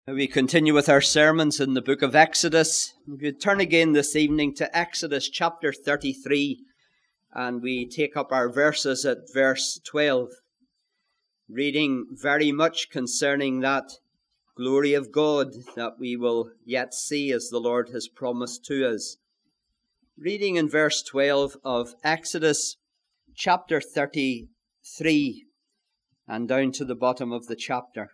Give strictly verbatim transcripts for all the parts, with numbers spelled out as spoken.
We continue with our sermons in the book of Exodus. We turn again this evening to Exodus chapter thirty-three, and we take up our verses at verse twelve, reading very much concerning that glory of God that we will yet see as the Lord has promised to us. Reading in verse twelve of Exodus chapter thirty-three and down to the bottom of the chapter.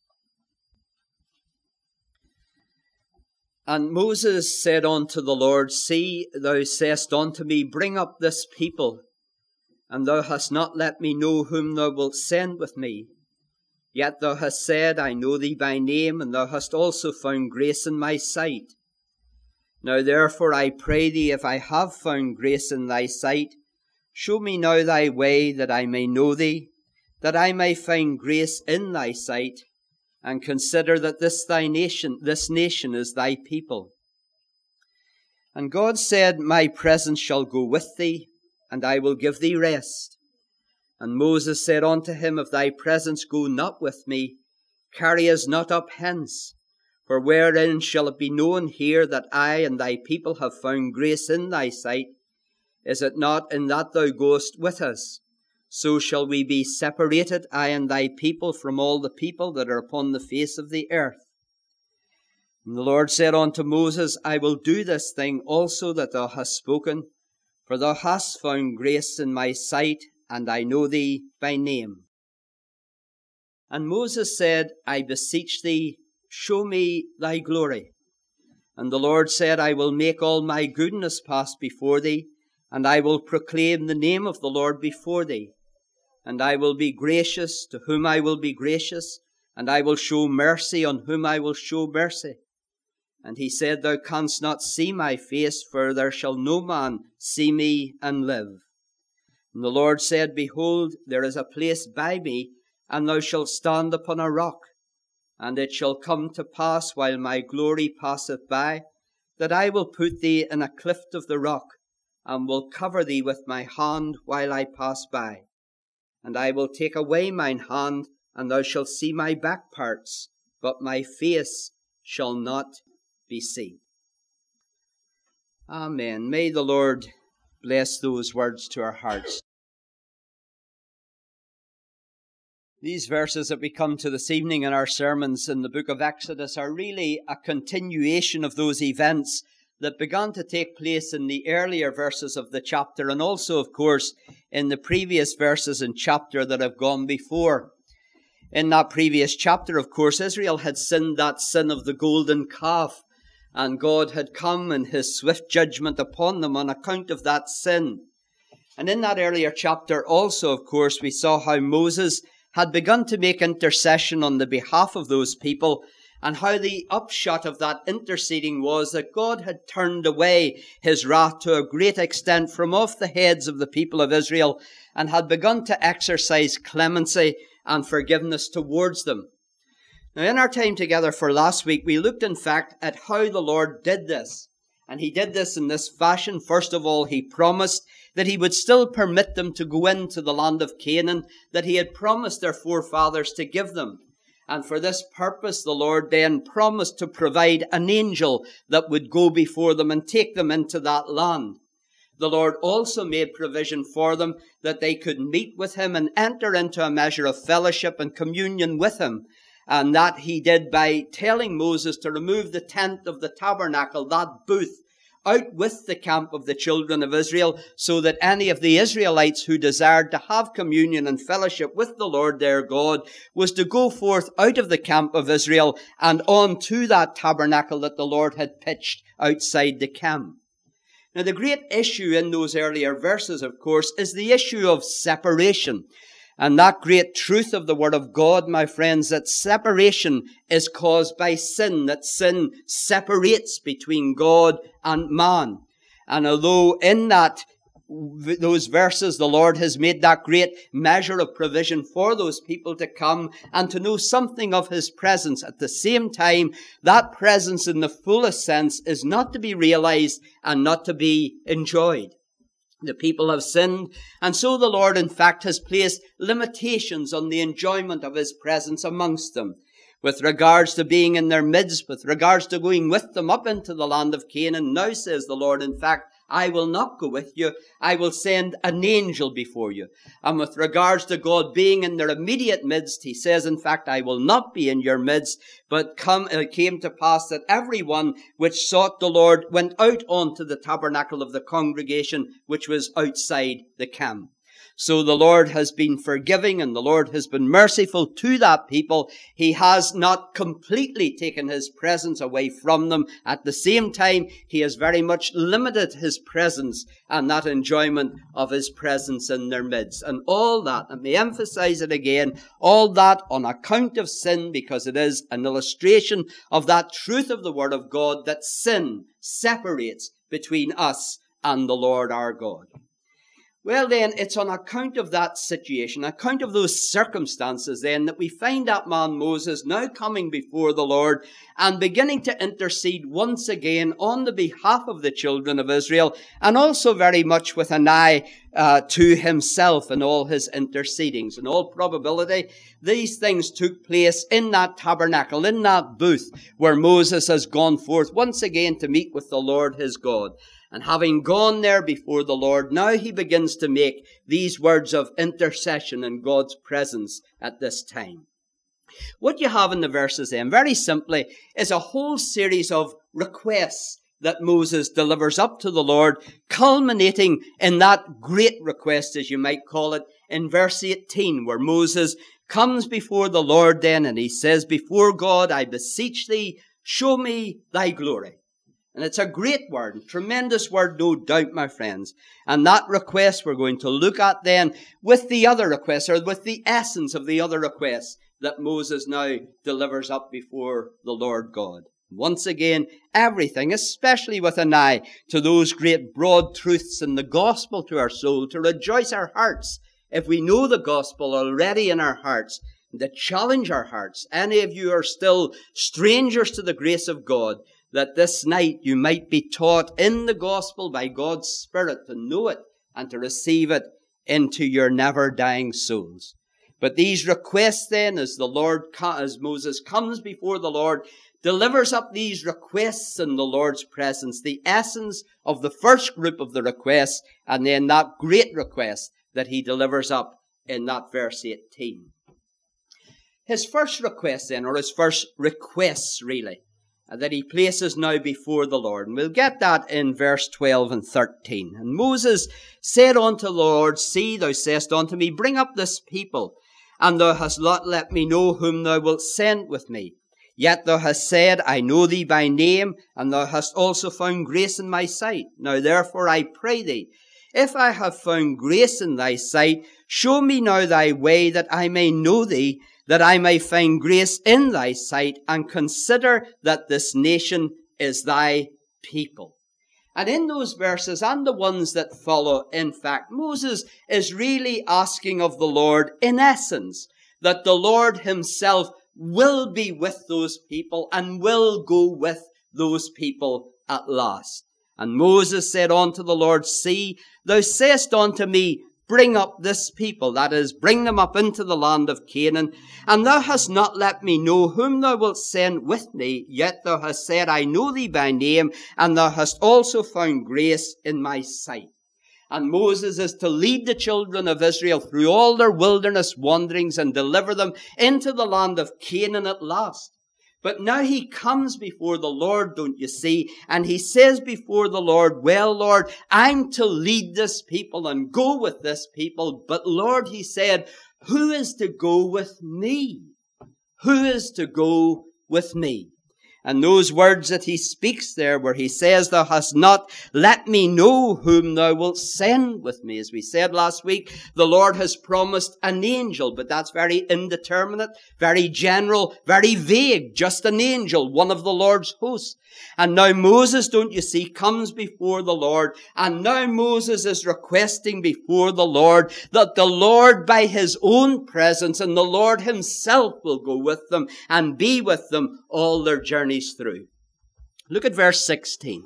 And Moses said unto the Lord, See, thou sayest unto me, Bring up this people, and thou hast not let me know whom thou wilt send with me. Yet thou hast said, I know thee by name, and thou hast also found grace in my sight. Now therefore I pray thee, if I have found grace in thy sight, show me now thy way, that I may know thee, that I may find grace in thy sight, and consider that this thy nation, this nation is thy people. And God said, My presence shall go with thee, and I will give thee rest. And Moses said unto him, If thy presence go not with me, carry us not up hence. For wherein shall it be known here that I and thy people have found grace in thy sight? Is it not in that thou goest with us? So shall we be separated, I and thy people, from all the people that are upon the face of the earth. And the Lord said unto Moses, I will do this thing also that thou hast spoken, for thou hast found grace in my sight, and I know thee by name. And Moses said, I beseech thee, show me thy glory. And the Lord said, I will make all my goodness pass before thee, and I will proclaim the name of the Lord before thee. And I will be gracious to whom I will be gracious, and I will show mercy on whom I will show mercy. And he said, Thou canst not see my face, for there shall no man see me and live. And the Lord said, Behold, there is a place by me, and thou shalt stand upon a rock. And it shall come to pass, while my glory passeth by, that I will put thee in a cleft of the rock, and will cover thee with my hand while I pass by. And I will take away mine hand, and thou shalt see my back parts, but my face shall not be seen. Amen. May the Lord bless those words to our hearts. These verses that we come to this evening in our sermons in the book of Exodus are really a continuation of those events that began to take place in the earlier verses of the chapter, and also, of course, in the previous verses and chapter that have gone before. In that previous chapter, of course, Israel had sinned that sin of the golden calf, and God had come in his swift judgment upon them on account of that sin. And in that earlier chapter also, of course, we saw how Moses had begun to make intercession on the behalf of those people, and how the upshot of that interceding was that God had turned away his wrath to a great extent from off the heads of the people of Israel, and had begun to exercise clemency and forgiveness towards them. Now, in our time together for last week, we looked, in fact, at how the Lord did this. And he did this in this fashion. First of all, he promised that he would still permit them to go into the land of Canaan that he had promised their forefathers to give them. And for this purpose, the Lord then promised to provide an angel that would go before them and take them into that land. The Lord also made provision for them that they could meet with him and enter into a measure of fellowship and communion with him. And that he did by telling Moses to remove the tent of the tabernacle, that booth, out with the camp of the children of Israel, so that any of the Israelites who desired to have communion and fellowship with the Lord their God was to go forth out of the camp of Israel and on to that tabernacle that the Lord had pitched outside the camp. Now, the great issue in those earlier verses, of course, is the issue of separation. And that great truth of the Word of God, my friends, that separation is caused by sin, that sin separates between God and man. And although in that, those verses, the Lord has made that great measure of provision for those people to come and to know something of his presence, at the same time, that presence in the fullest sense is not to be realized and not to be enjoyed. The people have sinned, and so the Lord, in fact, has placed limitations on the enjoyment of his presence amongst them. with regards to being in their midst, with regards to going with them up into the land of Canaan. Now says the Lord, in fact, I will not go with you. I will send an angel before you. And with regards to God being in their immediate midst, he says, in fact, I will not be in your midst, but come, it came to pass that everyone which sought the Lord went out onto the tabernacle of the congregation, which was outside the camp. So the Lord has been forgiving and the Lord has been merciful to that people. He has not completely taken his presence away from them. At the same time, he has very much limited his presence and that enjoyment of his presence in their midst. And all that, let me emphasize it again, all that on account of sin, because it is an illustration of that truth of the Word of God, that sin separates between us and the Lord our God. Well then, it's on account of that situation, account of those circumstances then, that we find that man Moses now coming before the Lord and beginning to intercede once again on the behalf of the children of Israel, and also very much with an eye uh, to himself in all his intercedings. In all probability, these things took place in that tabernacle, in that booth where Moses has gone forth once again to meet with the Lord his God. And having gone there before the Lord, now he begins to make these words of intercession in God's presence at this time. What you have in the verses then, very simply, is a whole series of requests that Moses delivers up to the Lord, culminating in that great request, as you might call it, in verse eighteen, where Moses comes before the Lord then, and he says, before God, I beseech thee, show me thy glory. And it's a great word, a tremendous word, no doubt, my friends. And that request we're going to look at then with the other requests, or with the essence of the other requests that Moses now delivers up before the Lord God. Once again, everything, especially with an eye to those great broad truths in the gospel to our soul, to rejoice our hearts if we know the gospel already in our hearts, to challenge our hearts. Any of you are still strangers to the grace of God, that this night you might be taught in the gospel by God's Spirit to know it and to receive it into your never-dying souls. But these requests then, as the Lord, as Moses comes before the Lord, delivers up these requests in the Lord's presence, the essence of the first group of the requests, and then that great request that he delivers up in that verse eighteen. His first request then, or his first requests really, that he places now before the Lord. And we'll get that in verse twelve and thirteen. And Moses said unto the Lord, see, thou sayest unto me, bring up this people, and thou hast not let me know whom thou wilt send with me. Yet thou hast said, I know thee by name, and thou hast also found grace in my sight. Now therefore I pray thee, if I have found grace in thy sight, show me now thy way, that I may know thee, that I may find grace in thy sight, and consider that this nation is thy people. And in those verses and the ones that follow, in fact, Moses is really asking of the Lord, in essence, that the Lord himself will be with those people and will go with those people at last. And Moses said unto the Lord, see, thou sayest unto me, bring up this people, that is, bring them up into the land of Canaan. And thou hast not let me know whom thou wilt send with me, yet thou hast said, I know thee by name, and thou hast also found grace in my sight. And Moses is to lead the children of Israel through all their wilderness wanderings and deliver them into the land of Canaan at last. But now he comes before the Lord, don't you see? And he says before the Lord, well, Lord, I'm to lead this people and go with this people. But Lord, he said, who is to go with me? Who is to go with me? And those words that he speaks there, where he says, thou hast not let me know whom thou wilt send with me. As we said last week, the Lord has promised an angel, but that's very indeterminate, very general, very vague. Just an angel, one of the Lord's hosts. And now Moses, don't you see, comes before the Lord. And now Moses is requesting before the Lord that the Lord by his own presence and the Lord himself will go with them and be with them all their journeys through. Look at verse sixteen.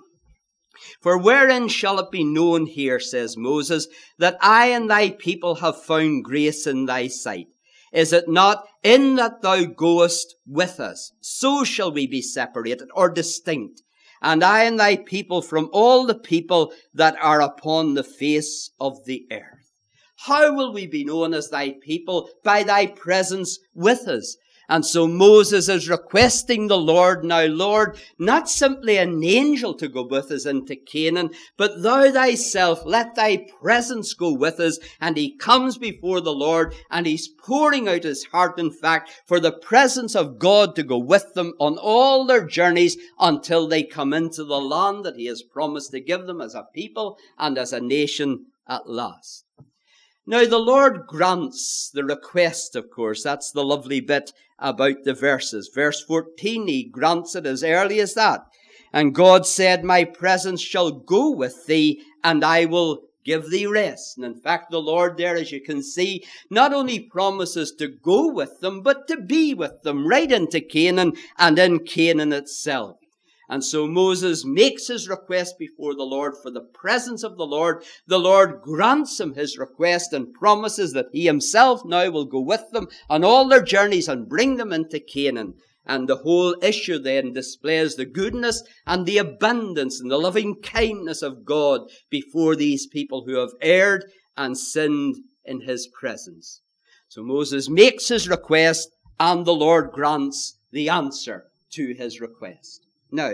For wherein shall it be known here, says Moses, that I and thy people have found grace in thy sight? Is it not, in that thou goest with us, so shall we be separated or distinct, and I and thy people from all the people that are upon the face of the earth. How will we be known as thy people? By thy presence with us. And so Moses is requesting the Lord now, Lord, not simply an angel to go with us into Canaan, but thou thyself, let thy presence go with us. And he comes before the Lord and he's pouring out his heart, in fact, for the presence of God to go with them on all their journeys until they come into the land that he has promised to give them as a people and as a nation at last. Now, the Lord grants the request, of course. That's the lovely bit about the verses. Verse fourteen, he grants it as early as that. And God said, my presence shall go with thee, and I will give thee rest. And in fact, the Lord there, as you can see, not only promises to go with them, but to be with them right into Canaan and in Canaan itself. And so Moses makes his request before the Lord for the presence of the Lord. The Lord grants him his request and promises that he himself now will go with them on all their journeys and bring them into Canaan. And the whole issue then displays the goodness and the abundance and the loving kindness of God before these people who have erred and sinned in his presence. So Moses makes his request and the Lord grants the answer to his request. Now,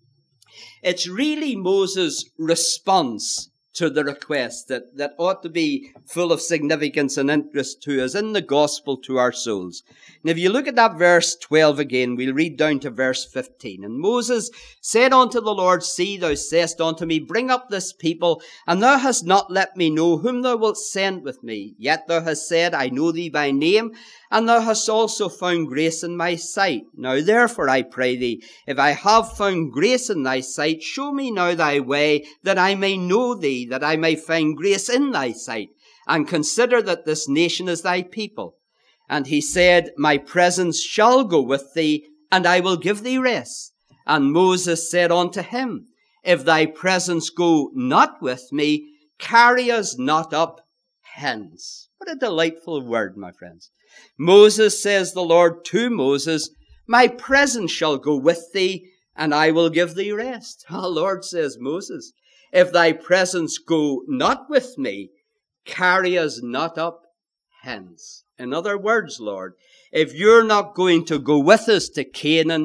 it's really Moses' response to the request that, that ought to be full of significance and interest to us in the gospel to our souls. And if you look at that verse twelve again, we'll read down to verse fifteen. And Moses said unto the Lord, see, thou sayest unto me, bring up this people, and thou hast not let me know whom thou wilt send with me. Yet thou hast said, I know thee by name, and thou hast also found grace in my sight. Now therefore I pray thee, if I have found grace in thy sight, show me now thy way, that I may know thee, that I may find grace in thy sight, and consider that this nation is thy people. And he said, my presence shall go with thee, and I will give thee rest. And Moses said unto him, if thy presence go not with me, carry us not up hence. What a delightful word, my friends. Moses, says the Lord to Moses, my presence shall go with thee, and I will give thee rest. Oh, Lord, says Moses, if thy presence go not with me, carry us not up hence. In other words, Lord, if you're not going to go with us to Canaan,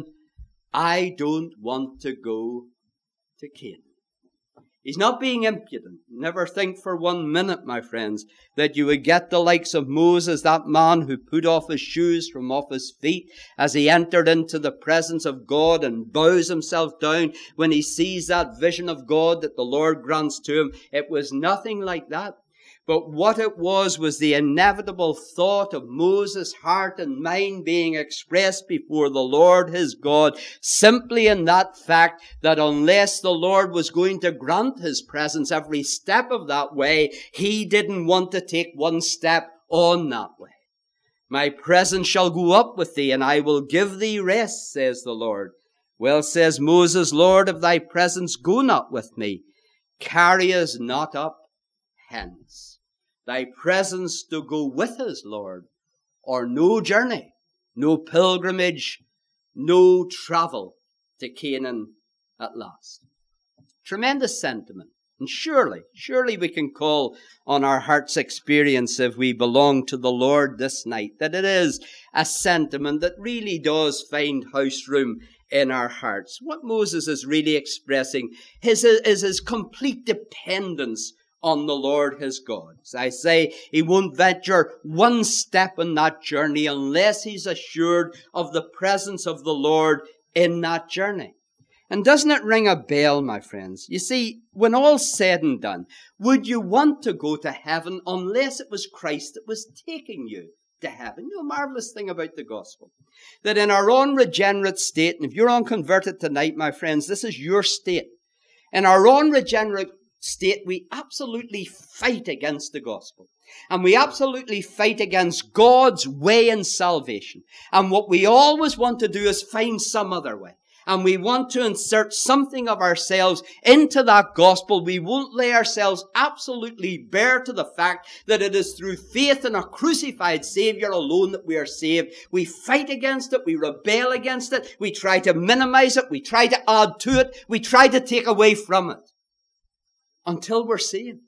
I don't want to go to Canaan. He's not being impudent. Never think for one minute, my friends, that you would get the likes of Moses, that man who put off his shoes from off his feet as he entered into the presence of God and bows himself down when he sees that vision of God that the Lord grants to him. It was nothing like that. But what it was was the inevitable thought of Moses' heart and mind being expressed before the Lord his God, simply in that fact that unless the Lord was going to grant his presence every step of that way, he didn't want to take one step on that way. My presence shall go up with thee, and I will give thee rest, says the Lord. Well, says Moses, Lord, if thy presence go not with me, carry us not up hence. Thy presence to go with us, Lord, or no journey, no pilgrimage, no travel to Canaan at last. Tremendous sentiment. And surely, surely we can call on our heart's experience if we belong to the Lord this night, that it is a sentiment that really does find house room in our hearts. What Moses is really expressing is, is his complete dependence on the Lord his God. As I say, he won't venture one step on that journey unless he's assured of the presence of the Lord in that journey. And doesn't it ring a bell, my friends? You see, when all's said and done, would you want to go to heaven unless it was Christ that was taking you to heaven? You know, marvelous thing about the gospel, that in our unregenerate state, and if you're unconverted tonight, my friends, this is your state. In our unregenerate state, we absolutely fight against the gospel. And we absolutely fight against God's way in salvation. And what we always want to do is find some other way. and we want to insert something of ourselves into that gospel, we won't lay ourselves absolutely bare to the fact that it is through faith in a crucified Savior alone that we are saved. We fight against it, we rebel against it, we try to minimize it, we try to add to it, we try to take away from it, until we're saved.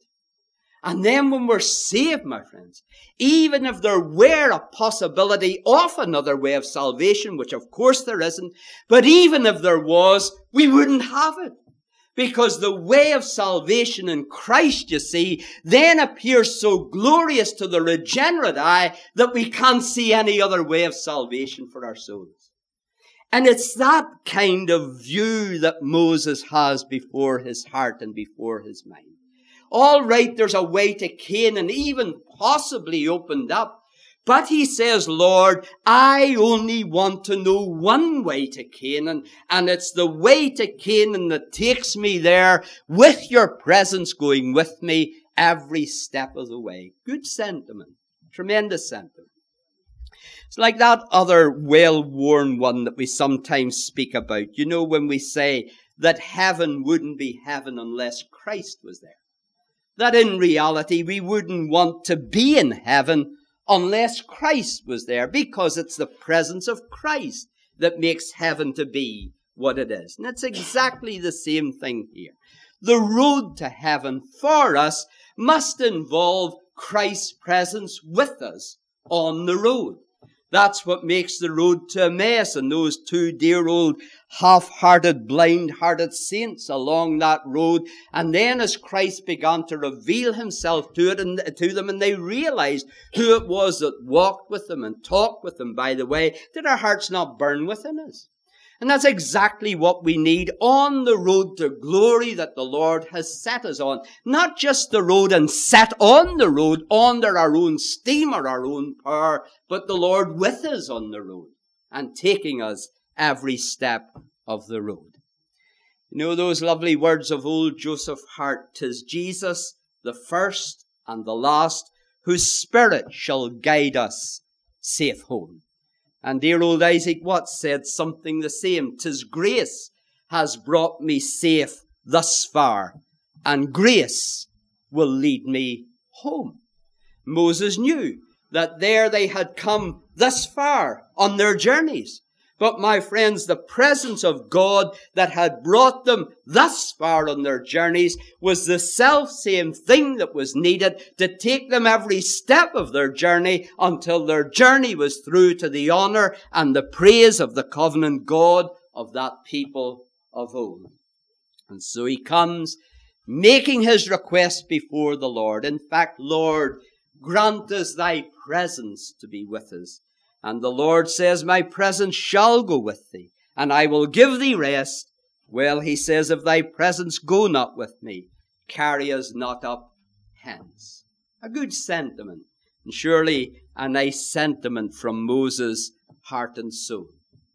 And then when we're saved, my friends, even if there were a possibility of another way of salvation, which of course there isn't, but even if there was, we wouldn't have it. Because the way of salvation in Christ, you see, then appears so glorious to the regenerate eye that we can't see any other way of salvation for our souls. And it's that kind of view that Moses has before his heart and before his mind. All right, there's a way to Canaan, even possibly opened up. But he says, Lord, I only want to know one way to Canaan, and it's the way to Canaan that takes me there with your presence going with me every step of the way. Good sentiment. Tremendous sentiment. It's like that other well-worn one that we sometimes speak about. You know, when we say that heaven wouldn't be heaven unless Christ was there. That in reality we wouldn't want to be in heaven unless Christ was there, because it's the presence of Christ that makes heaven to be what it is. And it's exactly the same thing here. The road to heaven for us must involve Christ's presence with us on the road. That's what makes the road to Emmaus and those two dear old half-hearted, blind-hearted saints along that road. And then as Christ began to reveal himself to it and to them, and they realized who it was that walked with them and talked with them by the way, did our hearts not burn within us? And that's exactly what we need on the road to glory that the Lord has set us on. Not just the road and set on the road under our own steam or our own power, but the Lord with us on the road and taking us every step of the road. You know those lovely words of old Joseph Hart, "'Tis Jesus, the first and the last, whose Spirit shall guide us safe home." And dear old Isaac Watts said something the same. "'Tis grace has brought me safe thus far, and grace will lead me home." Moses knew that there they had come thus far on their journeys. But my friends, the presence of God that had brought them thus far on their journeys was the self-same thing that was needed to take them every step of their journey until their journey was through to the honor and the praise of the covenant God of that people of old. And so he comes making his request before the Lord. In fact, Lord, grant us thy presence to be with us. And the Lord says, my presence shall go with thee, and I will give thee rest. Well, he says, if thy presence go not with me, carry us not up hence. A good sentiment, and surely a nice sentiment from Moses' heart and soul.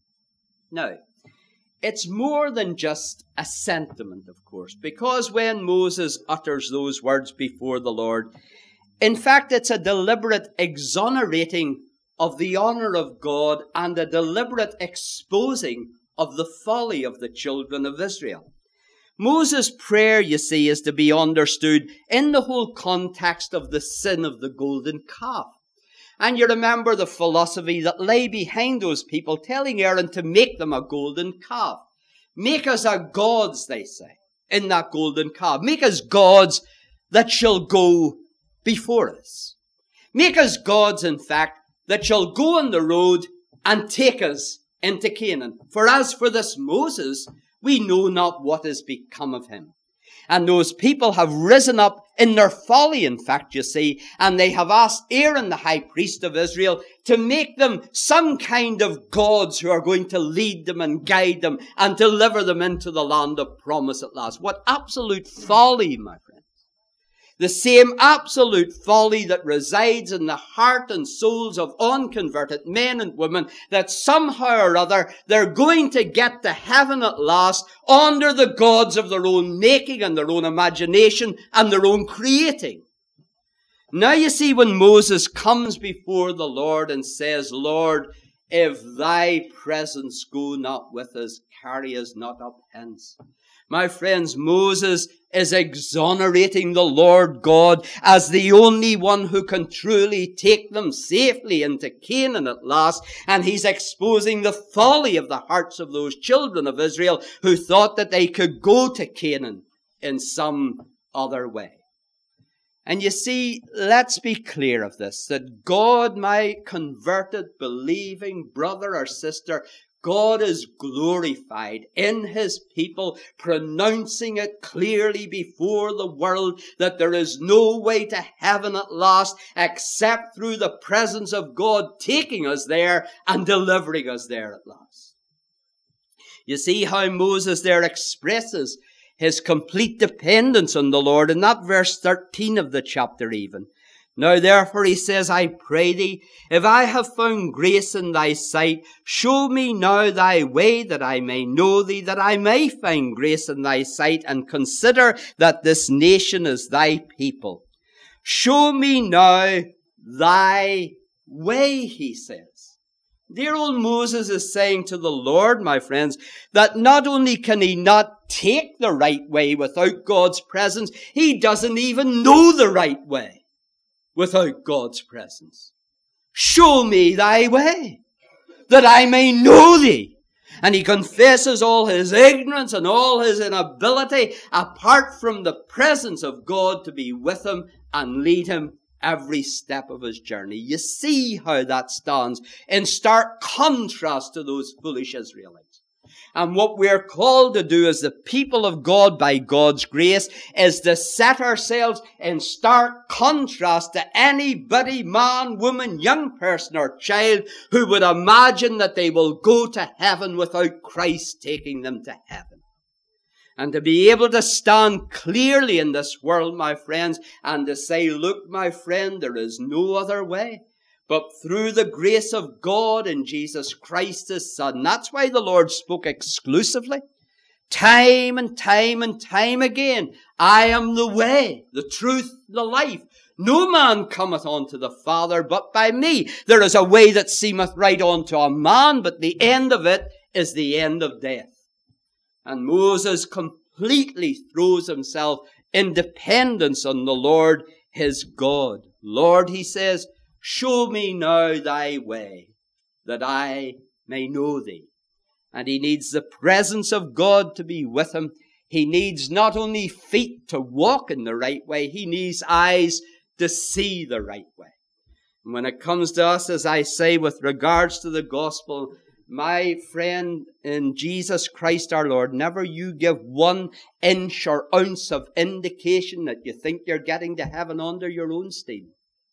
Now, it's more than just a sentiment, of course, because when Moses utters those words before the Lord, in fact, it's a deliberate exonerating of the honor of God and a deliberate exposing of the folly of the children of Israel. Moses' prayer, you see, is to be understood in the whole context of the sin of the golden calf. And you remember the philosophy that lay behind those people telling Aaron to make them a golden calf. Make us a gods, they say, in that golden calf. Make us gods that shall go before us. Make us gods, in fact, that shall go on the road and take us into Canaan. For as for this Moses, we know not what has become of him. And those people have risen up in their folly, in fact, you see, and they have asked Aaron, the high priest of Israel, to make them some kind of gods who are going to lead them and guide them and deliver them into the land of promise at last. What absolute folly, my friend. The same absolute folly that resides in the heart and souls of unconverted men and women, that somehow or other they're going to get to heaven at last under the gods of their own making and their own imagination and their own creating. Now you see, when Moses comes before the Lord and says, Lord, if thy presence go not with us, carry us not up hence. My friends, Moses is exonerating the Lord God as the only one who can truly take them safely into Canaan at last. And he's exposing the folly of the hearts of those children of Israel who thought that they could go to Canaan in some other way. And you see, let's be clear of this, that God, my converted, believing brother or sister, God is glorified in his people, pronouncing it clearly before the world that there is no way to heaven at last except through the presence of God taking us there and delivering us there at last. You see how Moses there expresses his complete dependence on the Lord in that verse thirteen of the chapter even. Now therefore he says, I pray thee, if I have found grace in thy sight, show me now thy way that I may know thee, that I may find grace in thy sight, and consider that this nation is thy people. Show me now thy way, he says. Dear old Moses is saying to the Lord, my friends, that not only can he not take the right way without God's presence, he doesn't even know the right way without God's presence. Show me thy way, that I may know thee. And he confesses all his ignorance and all his inability apart from the presence of God to be with him and lead him every step of his journey. You see how that stands in stark contrast to those foolish Israelites. And what we're called to do as the people of God by God's grace is to set ourselves in stark contrast to anybody, man, woman, young person or child who would imagine that they will go to heaven without Christ taking them to heaven. And to be able to stand clearly in this world, my friends, and to say, look, my friend, there is no other way but through the grace of God in Jesus Christ, his Son. That's why the Lord spoke exclusively, time and time and time again. I am the way, the truth, the life. No man cometh unto the Father but by me. There is a way that seemeth right unto a man, but the end of it is the end of death. And Moses completely throws himself in dependence on the Lord his God. Lord, he says, show me now thy way, that I may know thee. And he needs the presence of God to be with him. He needs not only feet to walk in the right way, he needs eyes to see the right way. And when it comes to us, as I say, with regards to the gospel, my friend, in Jesus Christ our Lord, never you give one inch or ounce of indication that you think you're getting to heaven under your own steam.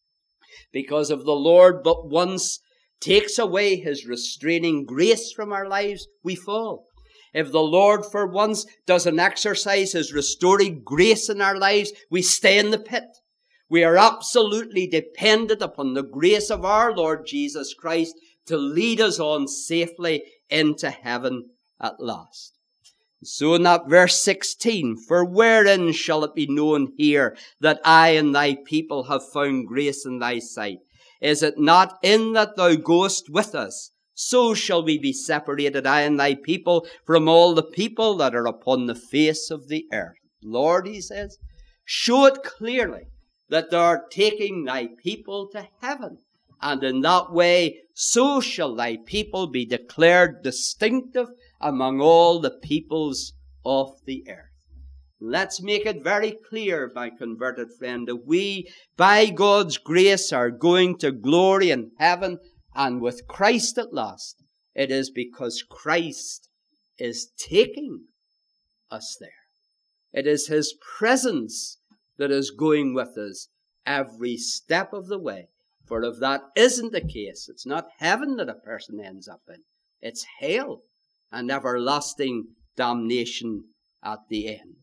Because if the Lord but once takes away his restraining grace from our lives, we fall. If the Lord for once doesn't exercise his restoring grace in our lives, we stay in the pit. We are absolutely dependent upon the grace of our Lord Jesus Christ to lead us on safely into heaven at last. So in that verse sixteen, for wherein shall it be known here that I and thy people have found grace in thy sight? Is it not in that thou goest with us? So shall we be separated, I and thy people, from all the people that are upon the face of the earth. Lord, he says, show it clearly that thou art taking thy people to heaven. And in that way, so shall thy people be declared distinctive among all the peoples of the earth. Let's make it very clear, my converted friend, that we, by God's grace, are going to glory in heaven and with Christ at last. It is because Christ is taking us there. It is his presence that is going with us every step of the way. For if that isn't the case, it's not heaven that a person ends up in. It's hell and everlasting damnation at the end.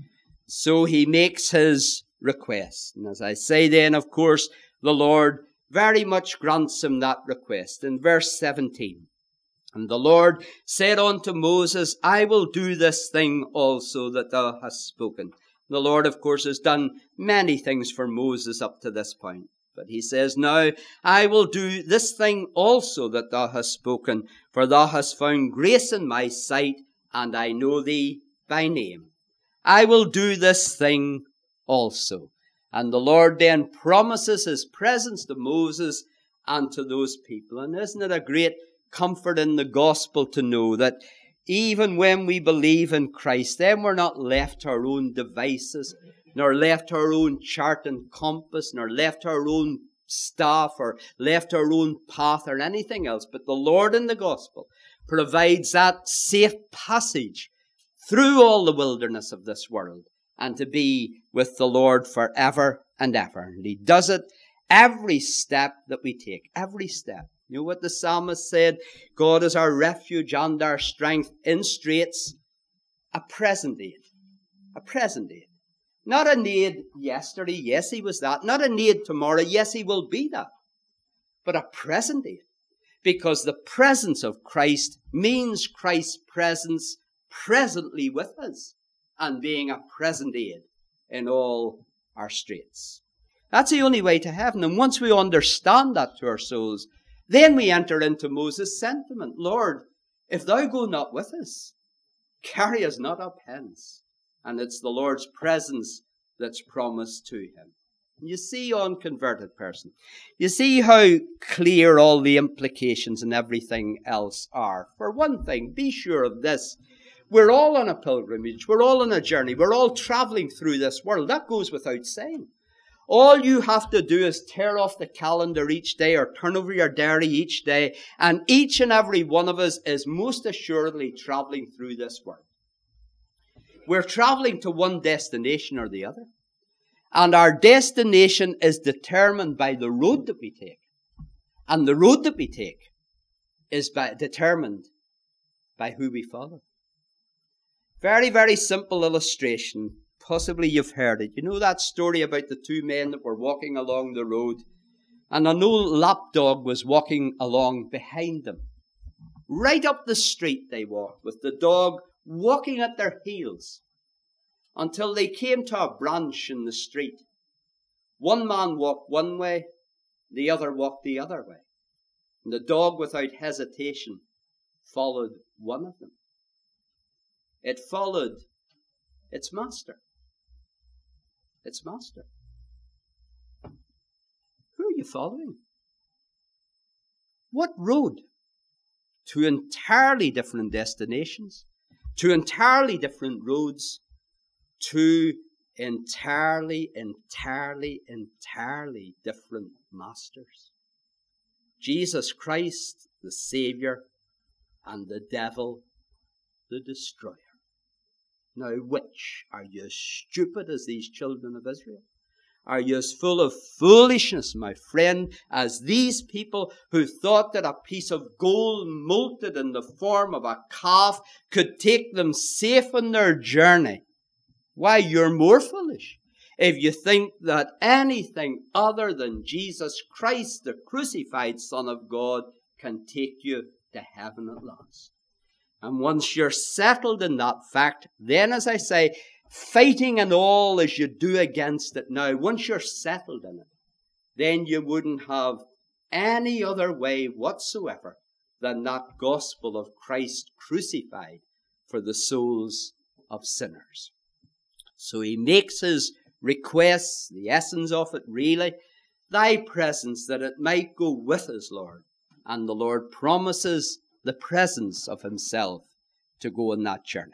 So he makes his request. And as I say then, of course, the Lord very much grants him that request. In verse seventeen, and the Lord said unto Moses, I will do this thing also that thou hast spoken. The Lord, of course, has done many things for Moses up to this point. But he says, now I will do this thing also that thou hast spoken, for thou hast found grace in my sight, and I know thee by name. I will do this thing also. And the Lord then promises his presence to Moses and to those people. And isn't it a great comfort in the gospel to know that even when we believe in Christ, then we're not left to our own devices, nor left to our own chart and compass, nor left to our own staff, or left to our own path, or anything else. But the Lord in the gospel provides that safe passage through all the wilderness of this world, and to be with the Lord forever and ever. And he does it every step that we take, every step. You know what the psalmist said? God is our refuge and our strength in straits, a present aid. A present aid. Not an aid yesterday, yes, he was that. Not an aid tomorrow, yes, he will be that. But a present aid. Because the presence of Christ means Christ's presence presently with us, and being a present aid in all our straits. That's the only way to heaven. And once we understand that to our souls, then we enter into Moses' sentiment. Lord, if thou go not with us, carry us not up hence. And it's the Lord's presence that's promised to him. You see, unconverted person, you see how clear all the implications and everything else are. For one thing, be sure of this. We're all on a pilgrimage. We're all on a journey. We're all traveling through this world. That goes without saying. All you have to do is tear off the calendar each day, or turn over your diary each day, and each and every one of us is most assuredly traveling through this world. We're traveling to one destination or the other. And our destination is determined by the road that we take. And the road that we take is by, determined by who we follow. Very, very simple illustration. Possibly you've heard it. You know that story about the two men that were walking along the road, and an old lapdog was walking along behind them. Right up the street they walked, with the dog walking at their heels, until they came to a branch in the street. One man walked one way, the other walked the other way. And the dog, without hesitation, followed one of them. It followed its master. Its master. Who are you following? What road? Two entirely different destinations. Two entirely different roads. Two entirely, entirely, entirely different masters. Jesus Christ, the Savior, and the devil, the destroyer. Now, which? Are you as stupid as these children of Israel? Are you as full of foolishness, my friend, as these people who thought that a piece of gold molted in the form of a calf could take them safe on their journey? Why, you're more foolish if you think that anything other than Jesus Christ, the crucified Son of God, can take you to heaven at last. And once you're settled in that fact, then, as I say, fighting and all as you do against it now, once you're settled in it, then you wouldn't have any other way whatsoever than that gospel of Christ crucified for the souls of sinners. So he makes his requests, the essence of it really, thy presence, that it might go with us, Lord. And the Lord promises the presence of himself to go on that journey.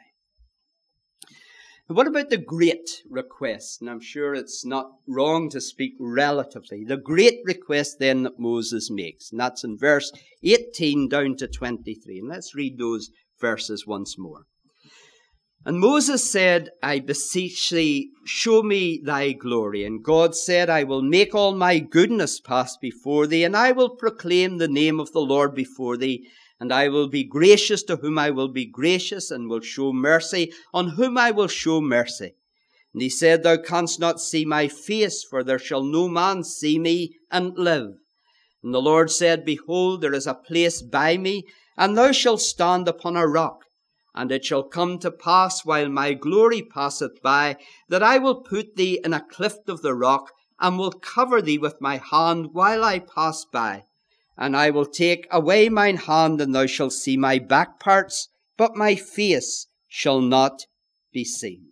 And what about the great request? And I'm sure it's not wrong to speak relatively. The great request then that Moses makes. And that's in verse eighteen down to twenty-three. And let's read those verses once more. And Moses said, I beseech thee, show me thy glory. And God said, I will make all my goodness pass before thee, and I will proclaim the name of the Lord before thee. And I will be gracious to whom I will be gracious, and will show mercy on whom I will show mercy. And he said, thou canst not see my face, for there shall no man see me and live. And the Lord said, behold, there is a place by me, and thou shalt stand upon a rock. And it shall come to pass, while my glory passeth by, that I will put thee in a cleft of the rock, and will cover thee with my hand while I pass by. And I will take away mine hand, and thou shalt see my back parts, but my face shall not be seen.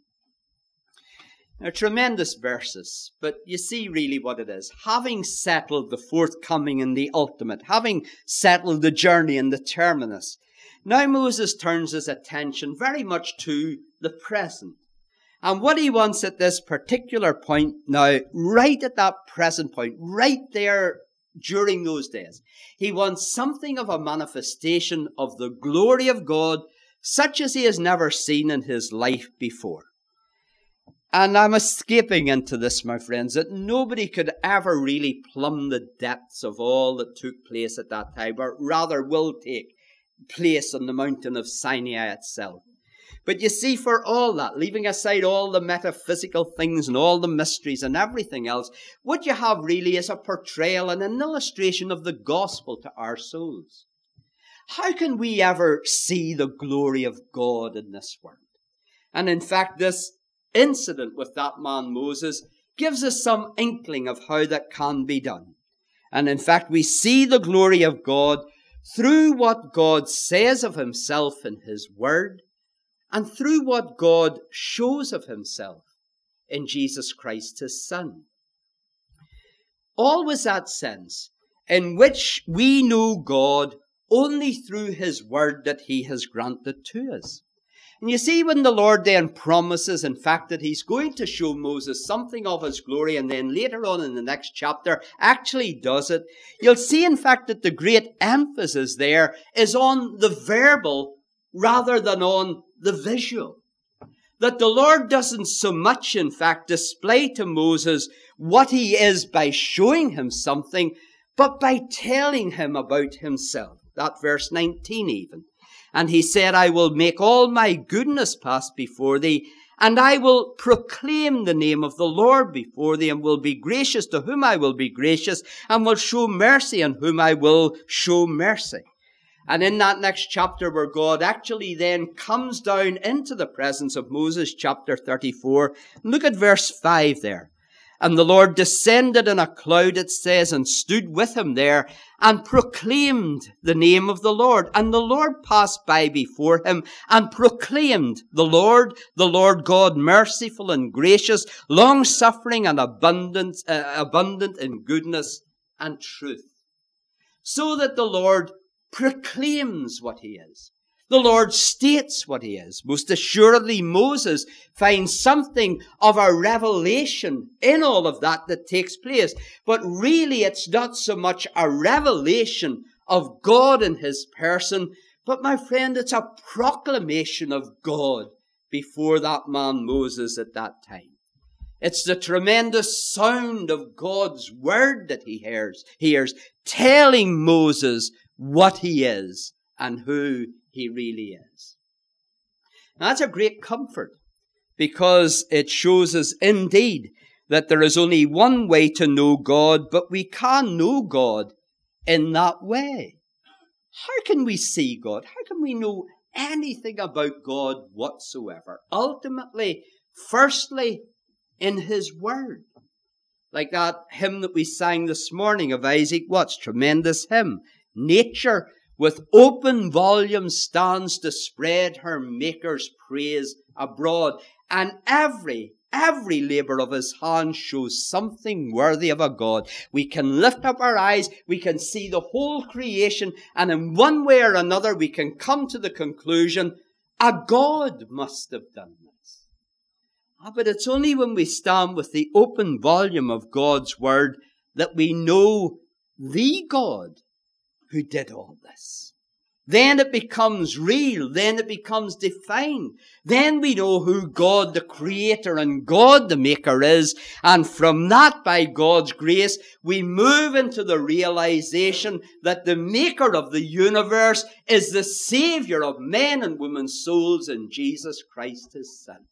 Now, tremendous verses, but you see really what it is. Having settled the forthcoming and the ultimate, having settled the journey and the terminus, now Moses turns his attention very much to the present. And what he wants at this particular point now, right at that present point, right there during those days, he wants something of a manifestation of the glory of God, such as he has never seen in his life before. And I'm escaping into this, my friends, that nobody could ever really plumb the depths of all that took place at that time, or rather will take place on the mountain of Sinai itself. But you see, for all that, leaving aside all the metaphysical things and all the mysteries and everything else, what you have really is a portrayal and an illustration of the gospel to our souls. How can we ever see the glory of God in this world? And in fact, this incident with that man Moses gives us some inkling of how that can be done. And in fact, we see the glory of God through what God says of himself in his word, and through what God shows of himself in Jesus Christ, his Son. Always that sense in which we know God only through his word that he has granted to us. And you see, when the Lord then promises, in fact, that he's going to show Moses something of his glory, and then later on in the next chapter actually does it, you'll see, in fact, that the great emphasis there is on the verbal rather than on the visual. That the Lord doesn't so much, in fact, display to Moses what he is by showing him something, but by telling him about himself. That verse nineteen even. And he said, I will make all my goodness pass before thee, and I will proclaim the name of the Lord before thee, and will be gracious to whom I will be gracious, and will show mercy on whom I will show mercy. And in that next chapter where God actually then comes down into the presence of Moses, chapter thirty-four, look at verse five there. And the Lord descended in a cloud, it says, and stood with him there, and proclaimed the name of the Lord. And the Lord passed by before him, and proclaimed the Lord, the Lord God, merciful and gracious, long-suffering and abundant, uh, abundant in goodness and truth. So that the Lord proclaims what he is. The Lord states what he is. Most assuredly, Moses finds something of a revelation in all of that that takes place. But really, it's not so much a revelation of God in his person, but, my friend, it's a proclamation of God before that man Moses at that time. It's the tremendous sound of God's word that he hears, hears telling Moses what he is and who he really is. Now, that's a great comfort, because it shows us indeed that there is only one way to know God, but we can know God in that way. How can we see God? How can we know anything about God whatsoever? Ultimately, firstly, in his word. Like that hymn that we sang this morning of Isaac Watts, tremendous hymn. Nature with open volume stands to spread her Maker's praise abroad. And every, every labour of his hand shows something worthy of a God. We can lift up our eyes, we can see the whole creation, and in one way or another we can come to the conclusion, a God must have done this. Ah, but it's only when we stand with the open volume of God's word that we know the God who did all this. Then it becomes real. Then it becomes defined. Then we know who God the Creator and God the Maker is. And from that, by God's grace, we move into the realization that the Maker of the universe is the Savior of men and women's souls in Jesus Christ, his Son.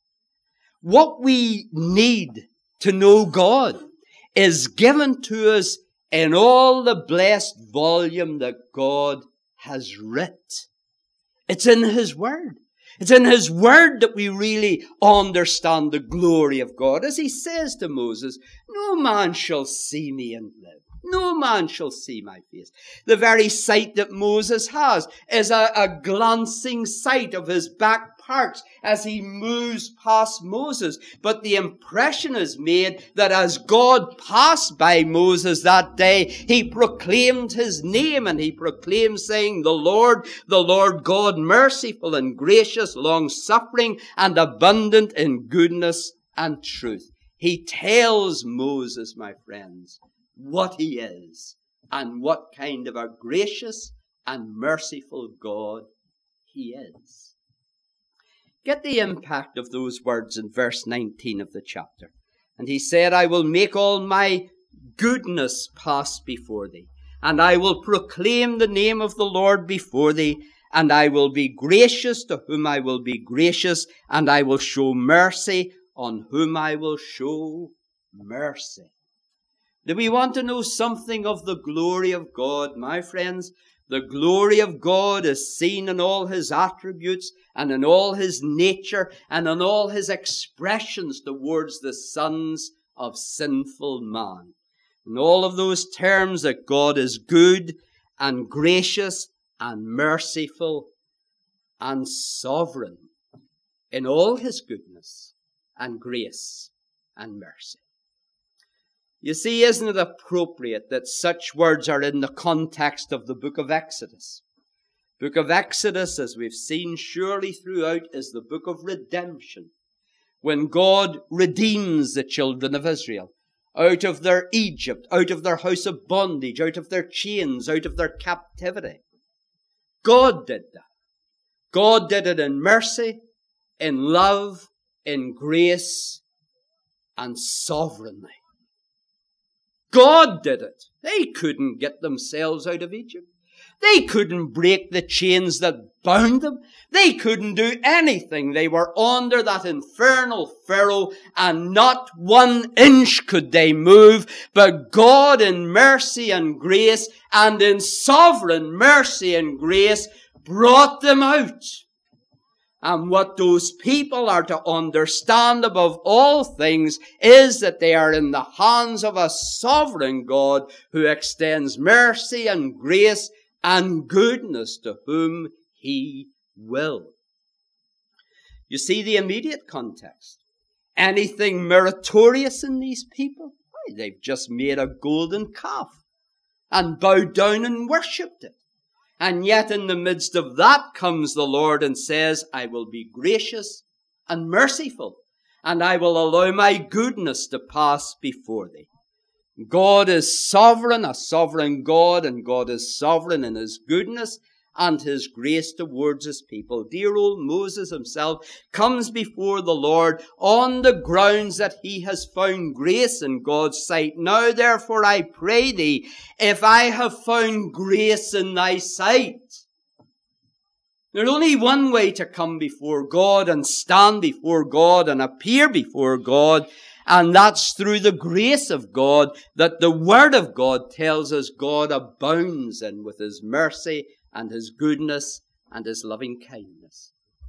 What we need to know God is given to us in all the blessed volume that God has writ. It's in his word. It's in his word that we really understand the glory of God. As he says to Moses, no man shall see me and live. No man shall see my face. The very sight that Moses has is a, a glancing sight of his back parts as he moves past Moses. But the impression is made that as God passed by Moses that day, he proclaimed his name, and he proclaimed, saying, the Lord, the Lord God, merciful and gracious, long-suffering and abundant in goodness and truth. He tells Moses, my friends, what he is and what kind of a gracious and merciful God he is. Get the impact of those words in verse nineteen of the chapter. And he said, I will make all my goodness pass before thee, and I will proclaim the name of the Lord before thee, and I will be gracious to whom I will be gracious, and I will show mercy on whom I will show mercy. Do we want to know something of the glory of God, my friends? The glory of God is seen in all his attributes and in all his nature and in all his expressions towards the sons of sinful man. In all of those terms that God is good and gracious and merciful and sovereign in all his goodness and grace and mercy. You see, isn't it appropriate that such words are in the context of the book of Exodus? Book of Exodus, as we've seen surely throughout, is the book of redemption. When God redeems the children of Israel out of their Egypt, out of their house of bondage, out of their chains, out of their captivity. God did that. God did it in mercy, in love, in grace, and sovereignly. God did it. They couldn't get themselves out of Egypt. They couldn't break the chains that bound them. They couldn't do anything. They were under that infernal Pharaoh, and not one inch could they move. But God in mercy and grace, and in sovereign mercy and grace, brought them out. And what those people are to understand above all things is that they are in the hands of a sovereign God who extends mercy and grace and goodness to whom he will. You see the immediate context. Anything meritorious in these people? Why, they've just made a golden calf and bowed down and worshipped it. And yet in the midst of that comes the Lord and says, I will be gracious and merciful, and I will allow my goodness to pass before thee. God is sovereign, a sovereign God, and God is sovereign in his goodness and his grace towards his people. Dear old Moses himself comes before the Lord on the grounds that he has found grace in God's sight. Now therefore I pray thee, if I have found grace in thy sight. There's only one way to come before God and stand before God and appear before God, and that's through the grace of God that the Word of God tells us God abounds in, with his mercy and his goodness and his loving kindness.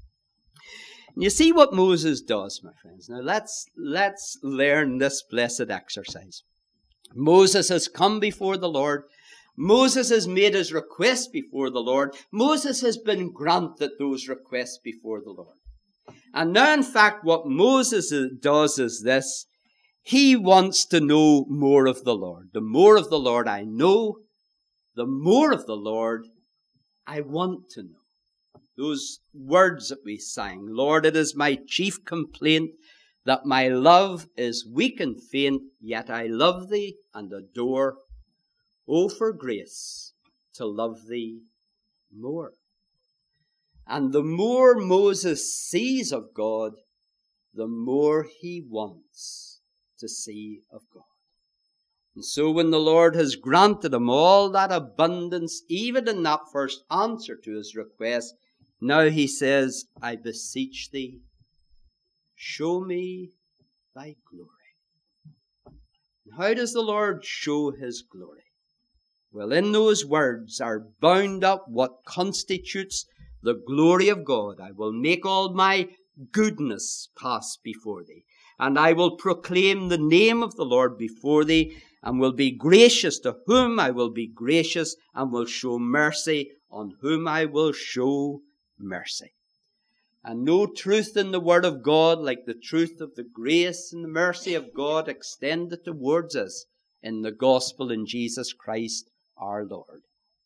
And you see what Moses does, my friends. Now let's, let's learn this blessed exercise. Moses has come before the Lord. Moses has made his request before the Lord. Moses has been granted those requests before the Lord. And now, in fact, what Moses does is this. He wants to know more of the Lord. The more of the Lord I know, the more of the Lord I want to know. Those words that we sang, Lord, it is my chief complaint that my love is weak and faint, yet I love thee and adore. Oh, for grace to love thee more. And the more Moses sees of God, the more he wants to see of God. And so when the Lord has granted him all that abundance, even in that first answer to his request, now he says, I beseech thee, show me thy glory. And how does the Lord show his glory? Well, in those words are bound up what constitutes the glory of God. I will make all my goodness pass before thee. And I will proclaim the name of the Lord before thee, and will be gracious to whom I will be gracious, and will show mercy on whom I will show mercy. And no truth in the Word of God like the truth of the grace and the mercy of God extended towards us in the gospel in Jesus Christ our Lord.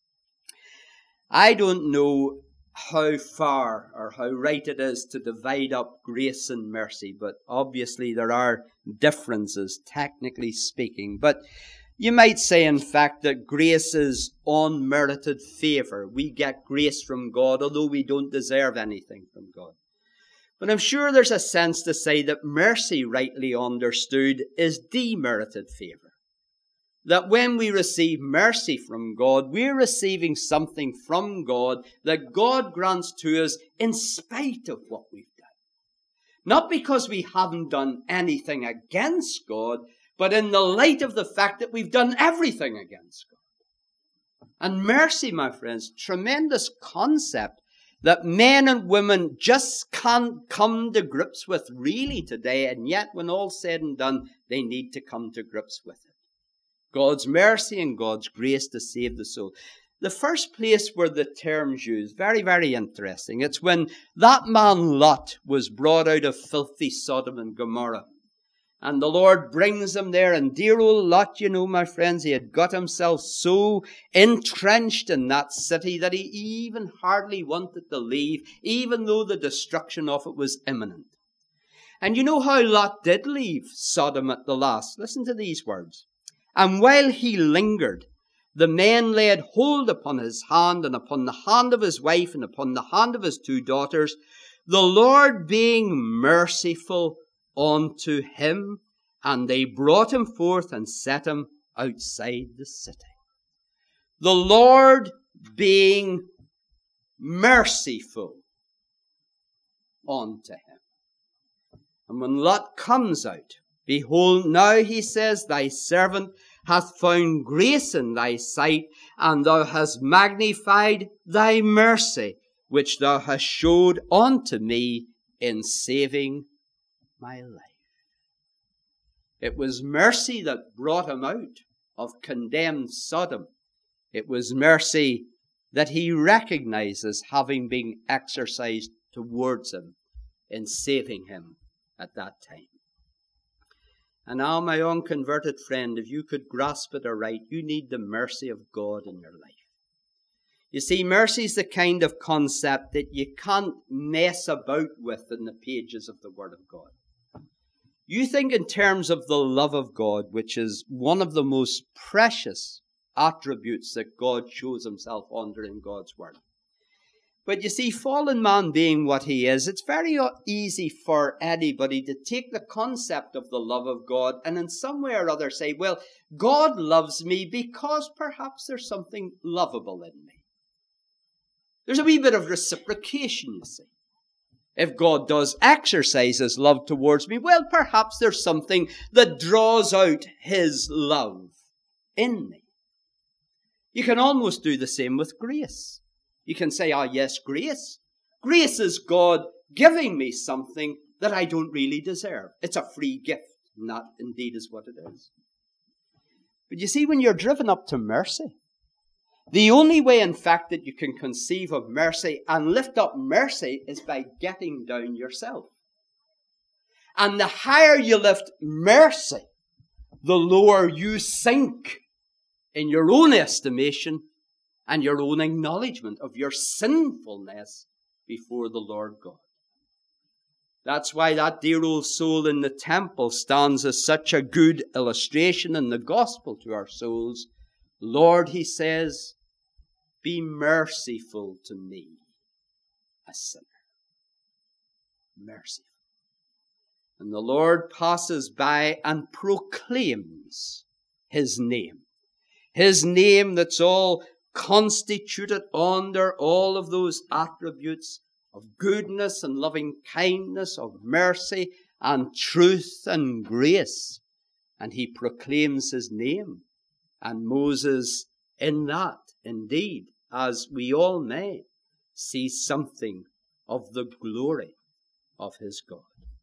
I don't know how far or how right it is to divide up grace and mercy, but obviously there are differences, technically speaking. But you might say, in fact, that grace is unmerited favor. We get grace from God, although we don't deserve anything from God. But I'm sure there's a sense to say that mercy, rightly understood, is demerited favor. That when we receive mercy from God, we're receiving something from God that God grants to us in spite of what we've done. Not because we haven't done anything against God, but in the light of the fact that we've done everything against God. And mercy, my friends, tremendous concept that men and women just can't come to grips with really today, and yet when all's said and done, they need to come to grips with it. God's mercy and God's grace to save the soul. The first place where the term's used, very, very interesting. It's when that man Lot was brought out of filthy Sodom and Gomorrah. And the Lord brings him there. And dear old Lot, you know, my friends, he had got himself so entrenched in that city that he even hardly wanted to leave, even though the destruction of it was imminent. And you know how Lot did leave Sodom at the last? Listen to these words. And while he lingered, the men laid hold upon his hand and upon the hand of his wife and upon the hand of his two daughters, the Lord being merciful unto him, and they brought him forth and set him outside the city. The Lord being merciful unto him. And when Lot comes out, behold, now he says, thy servant hath found grace in thy sight, and thou hast magnified thy mercy, which thou hast showed unto me in saving my life. It was mercy that brought him out of condemned Sodom. It was mercy that he recognizes having been exercised towards him in saving him at that time. And now, my unconverted friend, if you could grasp it aright, you need the mercy of God in your life. You see, mercy is the kind of concept that you can't mess about with in the pages of the Word of God. You think in terms of the love of God, which is one of the most precious attributes that God shows himself under in God's Word. But you see, fallen man being what he is, it's very easy for anybody to take the concept of the love of God and in some way or other say, well, God loves me because perhaps there's something lovable in me. There's a wee bit of reciprocation, you see. If God does exercise his love towards me, well, perhaps there's something that draws out his love in me. You can almost do the same with grace. You can say, ah, yes, grace. Grace is God giving me something that I don't really deserve. It's a free gift, and that indeed is what it is. But you see, when you're driven up to mercy, the only way, in fact, that you can conceive of mercy and lift up mercy is by getting down yourself. And the higher you lift mercy, the lower you sink in your own estimation and your own acknowledgement of your sinfulness before the Lord God. That's why that dear old soul in the temple stands as such a good illustration in the gospel to our souls. Lord, he says, be merciful to me, a sinner. Merciful. And the Lord passes by and proclaims his name. His name that's all constituted under all of those attributes of goodness and loving kindness, of mercy and truth and grace. And he proclaims his name. And Moses in that, indeed, as we all may, see something of the glory of his God.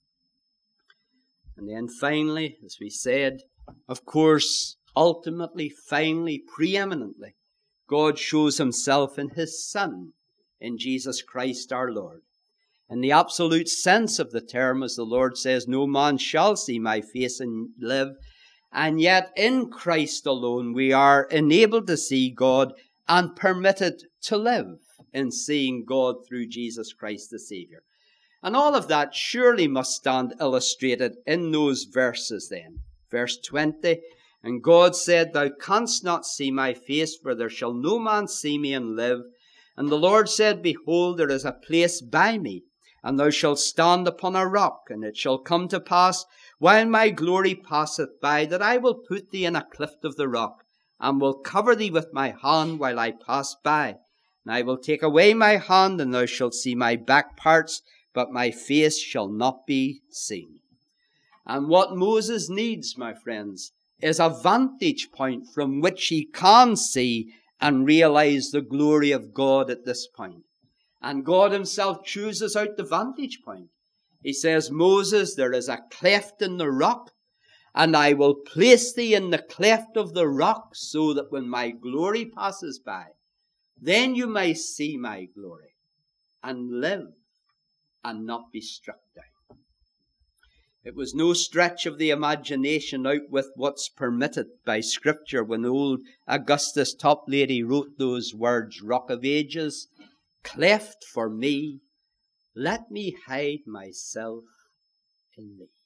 And then finally, as we said, of course, ultimately, finally, preeminently, God shows himself in his Son, in Jesus Christ our Lord. In the absolute sense of the term, as the Lord says, no man shall see my face and live. And yet in Christ alone we are enabled to see God and permitted to live in seeing God through Jesus Christ the Savior. And all of that surely must stand illustrated in those verses then. Verse twenty, and God said, thou canst not see my face, for there shall no man see me and live. And the Lord said, behold, there is a place by me, and thou shalt stand upon a rock, and it shall come to pass, while my glory passeth by, that I will put thee in a cleft of the rock, and will cover thee with my hand while I pass by. And I will take away my hand, and thou shalt see my back parts, but my face shall not be seen. And what Moses needs, my friends, is a vantage point from which he can see and realize the glory of God at this point. And God himself chooses out the vantage point. He says, Moses, there is a cleft in the rock, and I will place thee in the cleft of the rock, so that when my glory passes by, then you may see my glory and live and not be struck down. It was no stretch of the imagination out with what's permitted by Scripture when old Augustus Toplady wrote those words, Rock of Ages, cleft for me, let me hide myself in thee.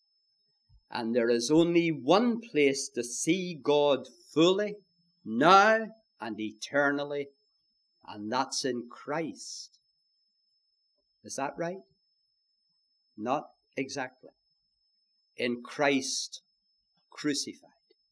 And there is only one place to see God fully, now and eternally, and that's in Christ. Is that right? Not exactly. In Christ crucified.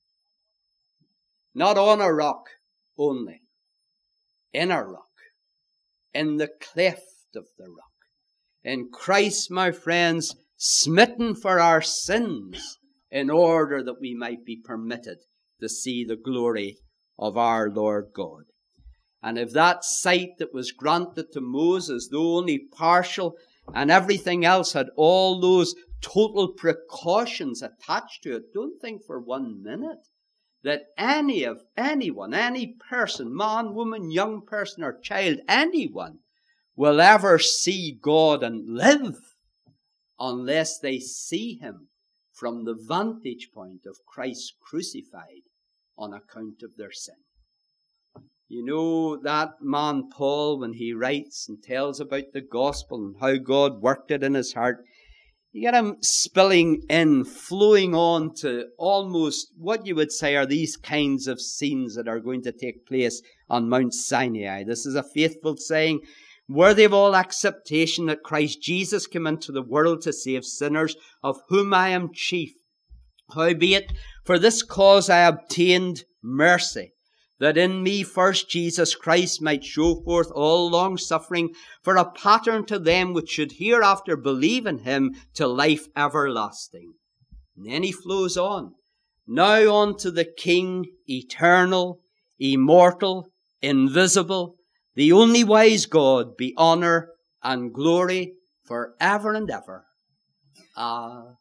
Not on a rock only, in a rock, in the cleft of the rock. In Christ, my friends, smitten for our sins, in order that we might be permitted to see the glory of our Lord God. And if that sight that was granted to Moses, though only partial, and everything else had all those total precautions attached to it, don't think for one minute that any of anyone, any person, man, woman, young person or child, anyone will ever see God and live unless they see him from the vantage point of Christ crucified on account of their sin. You know that man Paul, when he writes and tells about the gospel and how God worked it in his heart, you get him spilling in, flowing on to almost what you would say are these kinds of scenes that are going to take place on Mount Sinai. This is a faithful saying, worthy of all acceptation, that Christ Jesus came into the world to save sinners, of whom I am chief. Howbeit, for this cause I obtained mercy, that in me first Jesus Christ might show forth all long-suffering, for a pattern to them which should hereafter believe in him to life everlasting. And then he flows on. Now unto the King, eternal, immortal, invisible, the only wise God, be honor and glory for ever and ever. Amen.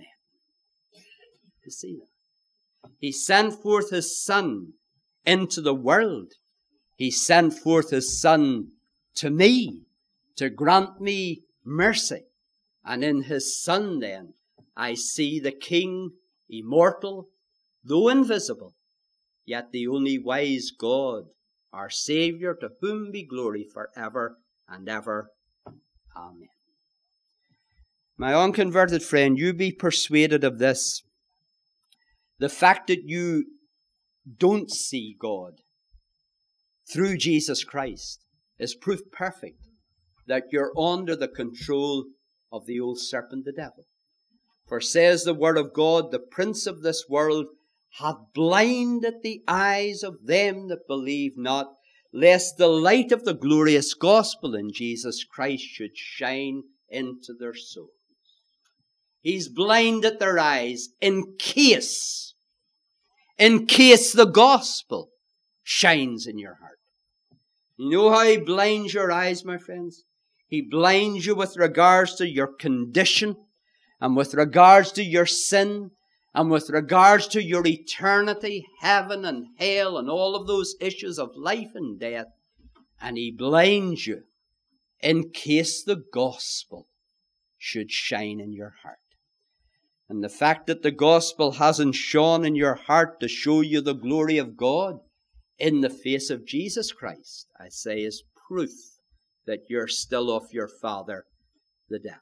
You see that? He sent forth his Son into the world. He sent forth his Son to me to grant me mercy. And in his Son then, I see the King, immortal, though invisible, yet the only wise God, our Saviour, to whom be glory forever and ever. Amen. My unconverted friend, you be persuaded of this. The fact that you don't see God through Jesus Christ is proof perfect that you're under the control of the old serpent, the devil. For says the word of God, the prince of this world hath blinded the eyes of them that believe not, lest the light of the glorious gospel in Jesus Christ should shine into their souls. He's blinded their eyes in case, in case the gospel shines in your heart. You know how he blinds your eyes, my friends? He blinds you with regards to your condition, and with regards to your sin, and with regards to your eternity, heaven and hell, and all of those issues of life and death. And he blinds you in case the gospel should shine in your heart. And the fact that the gospel hasn't shone in your heart to show you the glory of God in the face of Jesus Christ, I say, is proof that you're still of your father, the devil.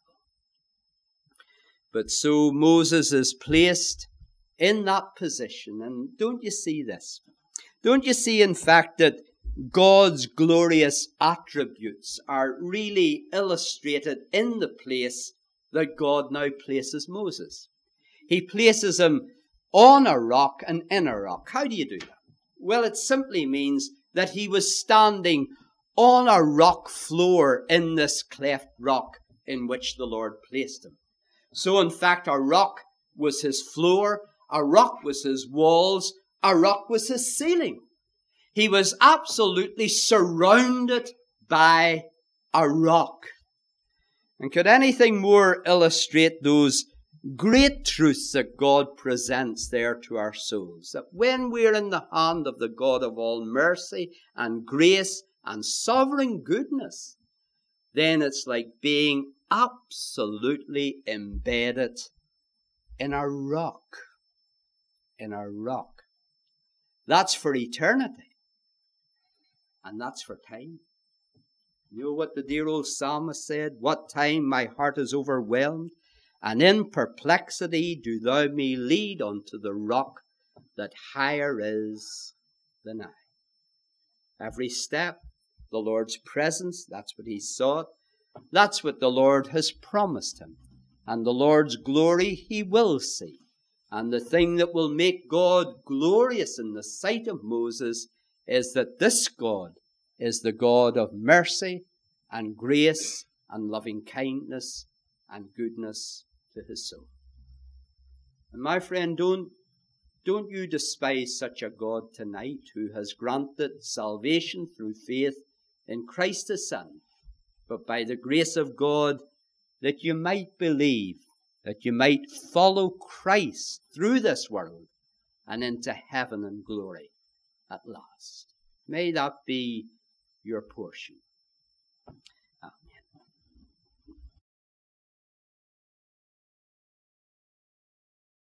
But so Moses is placed in that position. And don't you see this? Don't you see, in fact, that God's glorious attributes are really illustrated in the place that God now places Moses? He places him on a rock and in a rock. How do you do that? Well, it simply means that he was standing on a rock floor in this cleft rock in which the Lord placed him. So, in fact, a rock was his floor, a rock was his walls, a rock was his ceiling. He was absolutely surrounded by a rock. And could anything more illustrate those great truths that God presents there to our souls? That when we're in the hand of the God of all mercy and grace and sovereign goodness, then it's like being absolutely embedded in a rock. In a rock. That's for eternity. And that's for time. You know what the dear old psalmist said? What time my heart is overwhelmed, and in perplexity do thou me lead unto the rock that higher is than I. Every step, the Lord's presence, that's what he sought. That's what the Lord has promised him. And the Lord's glory he will see. And the thing that will make God glorious in the sight of Moses is that this God is the God of mercy and grace and loving kindness and goodness to his soul. And my friend, don't, don't you despise such a God tonight who has granted salvation through faith in Christ his Son, but by the grace of God that you might believe, that you might follow Christ through this world and into heaven and glory at last. May that be your portion.